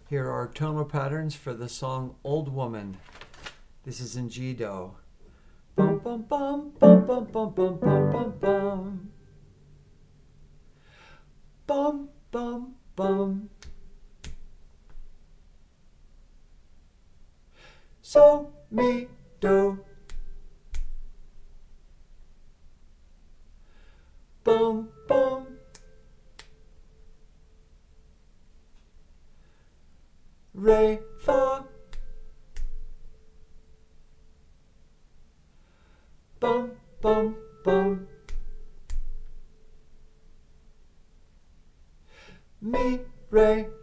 Here are tonal patterns for the song Old Woman. This is in G-Do. Bum bum bum bum bum bum bum bum bum bum. Bum bum bum. So mi do. Bum bum. Re fa. Bum bum bum. Mi re.